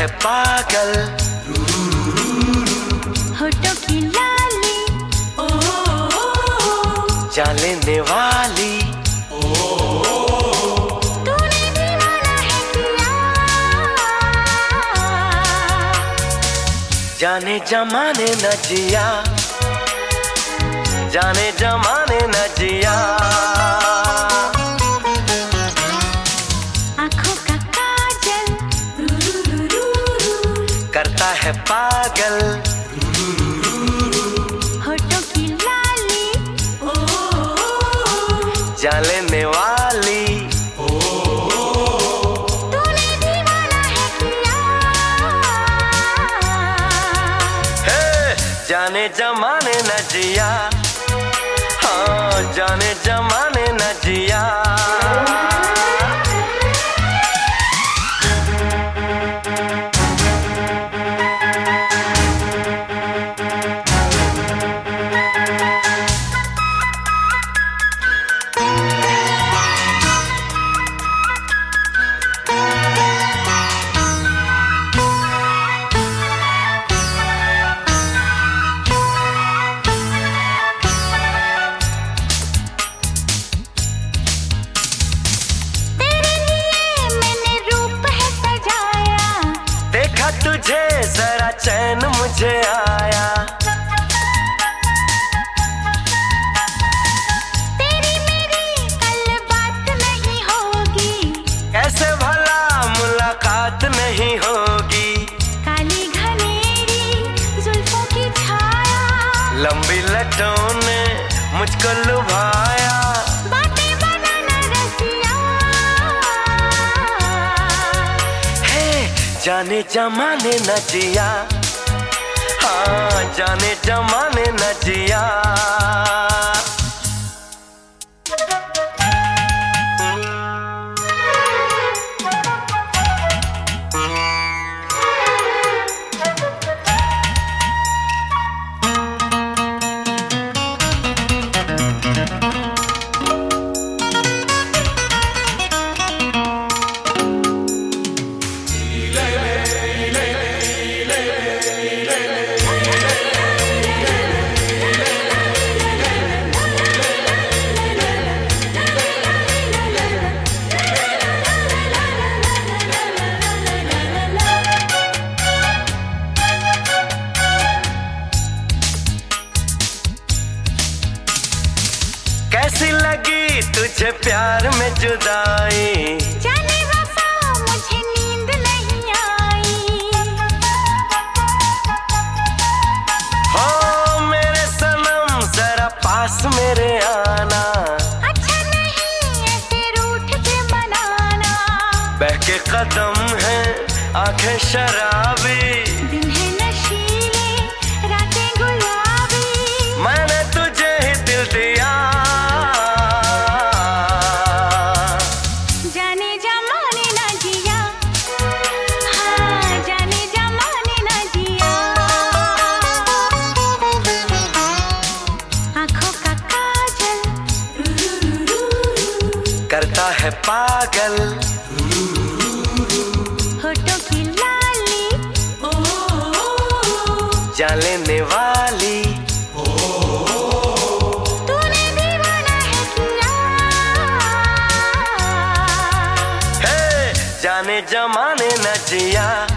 है पागल, होठों की लाली, जान लेने वाली, तूने दीवाना है किया। जाने जमाने न जिया, जाने जमाने न जिया। आँखों का काजल करता है पागल, होठों की लाली, जान लेने वाली, तूने दीवाना है किया। हे जाने जमाने न जिया, हाँ जाने जमाने न जिया। तुझे जरा चैन मुझे आया, तेरी मेरी कल बात नहीं होगी, कैसे भला मुलाकात नहीं होगी। काली घनेरी जुल्फों की छाया, लंबी लटों ने मुझको लुभाया, बातें बनाना रसिया। जाने जमाने न जिया, हाँ जाने जमाने न जिया। कैसी लगी तुझे प्यार में जुदाई, जाने वफा मुझे नींद नहीं आई। हो मेरे सनम जरा पास मेरे आना, अच्छा नहीं ऐसे रूठ के मनाना। बहके कदम है आंखें शराबी, दिन है नशीले रातें गुलाबी, मैंने तुझे ही दिल दिया। जाने जमाने ना जिया, हाँ जाने जमाने ना जिया। आँखों का काजल करता है पागल, होठों की लाली, जान लेने वाली, तूने दीवाना है किया। हे जाने जमाने न जिया।